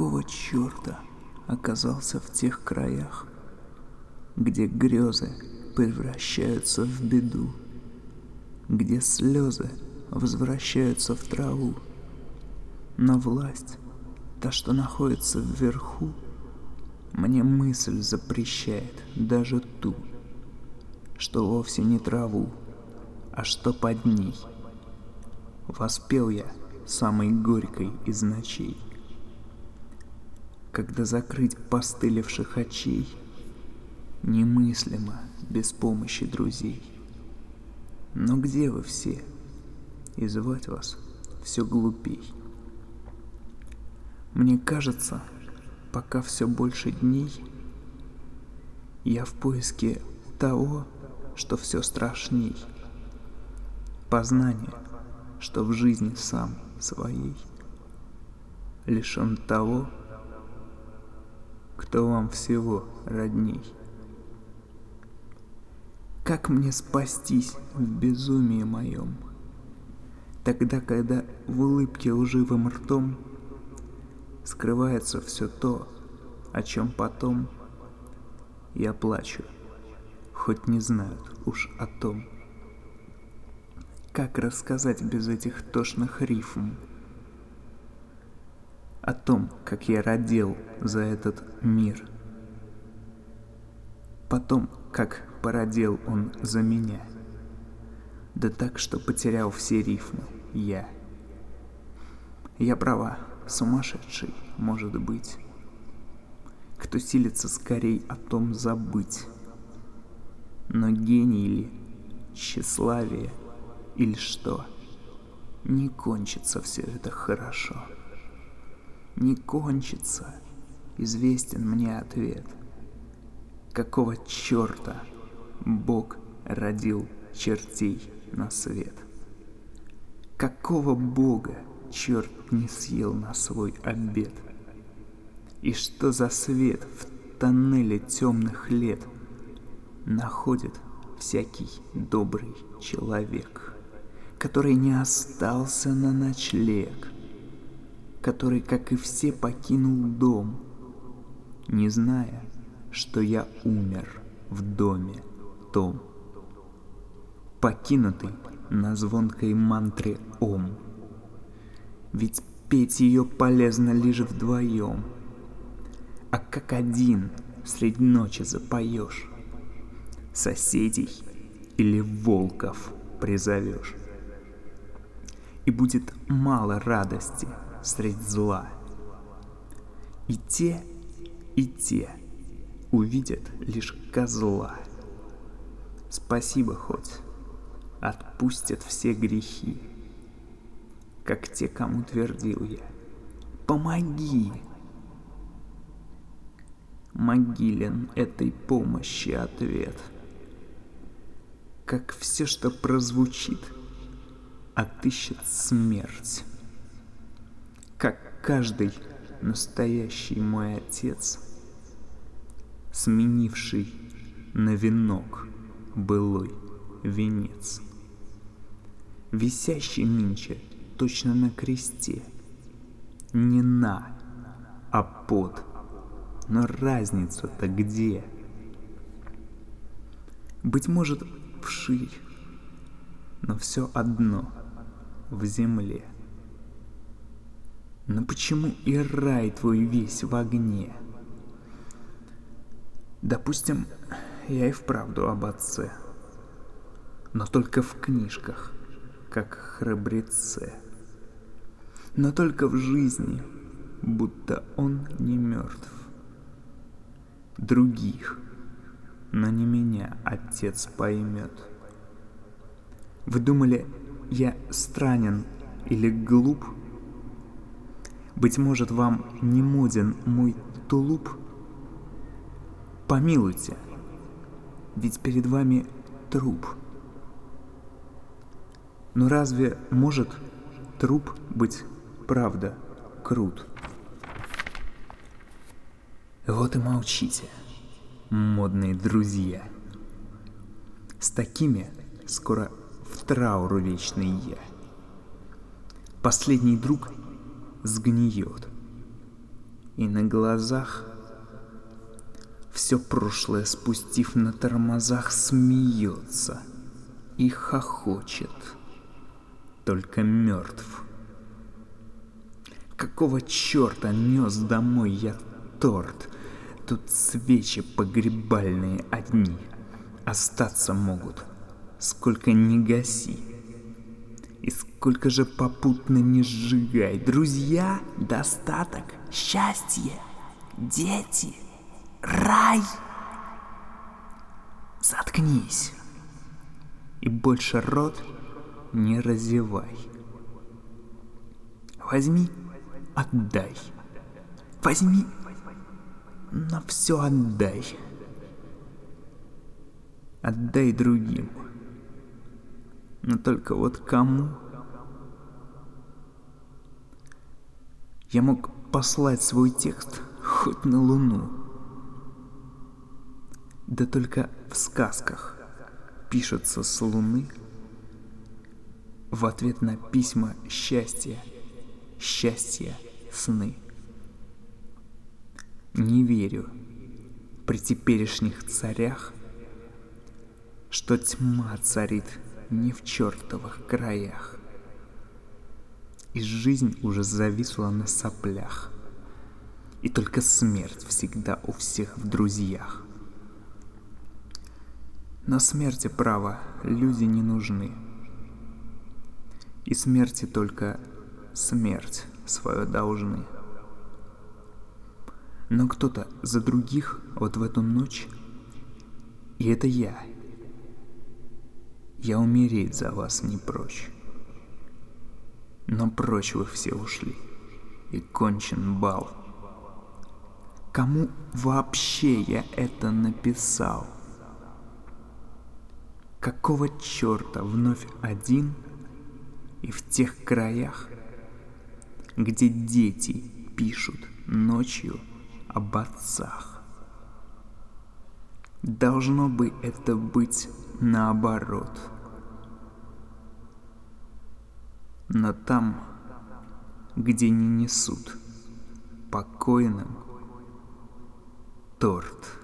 какого черта оказался в тех краях, где грезы превращаются в беду, где слезы возвращаются в траву, но власть, та, что находится вверху, мне мысль запрещает даже ту, что вовсе не траву, а что под ней. Воспел я самой горькой из ночей, когда закрыть постылевших очей немыслимо без помощи друзей. Но где вы все? И звать вас все глупей. Мне кажется, пока все больше дней, я в поиске того, что все страшней. Познание, что в жизни сам своей лишен того, кто вам всего родней. Как мне спастись в безумии моем, тогда, когда в улыбке лживым ртом скрывается все то, о чем потом я плачу, хоть не знают уж о том. Как рассказать без этих тошных рифм о том, как я родил за этот мир, потом, как породил он за меня, да так, что потерял все рифмы я. Я права, сумасшедший, может быть, кто силится скорей о том забыть. Но гений ли, тщеславие или что, не кончится все это хорошо. Не кончится, известен мне ответ. Какого черта Бог родил чертей на свет? Какого Бога черт не съел на свой обед? И что за свет в тоннеле темных лет находит всякий добрый человек, который не остался на ночлег, который, как и все, покинул дом, не зная, что я умер в доме том, покинутый на звонкой мантре Ом. Ведь петь ее полезно лишь вдвоем, а как один средь ночи запоешь, соседей или волков призовешь. И будет мало радости средь зла. И те увидят лишь козла. Спасибо хоть отпустят все грехи, как те, кому твердил я: помоги. Могилен этой помощи ответ, как все, что прозвучит, отыщет смерть, как каждый настоящий мой отец, сменивший на венок былой венец, висящий нынче точно на кресте, не на, а под. Но разница-то где? Быть может, вширь, но все одно в земле. Но почему и рай твой весь в огне? Допустим, я и вправду об отце, но только в книжках, как храбреце. Но только в жизни, будто он не мертв. Других, но не меня, отец поймет. Вы думали, я странен или глуп? Быть может, вам не моден мой тулуп? Помилуйте, ведь перед вами труп. Но разве может труп быть, правда, крут? Вот и молчите, модные друзья. С такими скоро в трауру вечный я. Последний друг сгниет, И на глазах все прошлое, спустив на тормозах, смеется и хохочет, только мертв. Какого черта нес домой я торт? Тут свечи погребальные одни остаться могут, сколько ни гаси. И сколько же попутно не сжигай. Друзья, достаток, счастье, дети, рай. Заткнись и больше рот не разевай. Возьми, отдай. Возьми, но все отдай. Отдай другим. Но только вот кому? Я мог послать свой текст хоть на Луну. Да только в сказках пишется с Луны в ответ на письма счастья, сны. Не верю при теперешних царях, что тьма царит не в чертовых краях, и жизнь уже зависла на соплях, и только смерть всегда у всех в друзьях. Но смерти, право, люди не нужны, и смерти только смерть свою должны. Но кто-то за других вот в эту ночь, и это я умереть за вас не прочь. Но прочь вы все ушли, и кончен бал. Кому вообще я это написал? Какого черта вновь один и в тех краях, где дети пишут ночью об отцах? Должно бы это быть наоборот. Но там, где не несут покойным торт.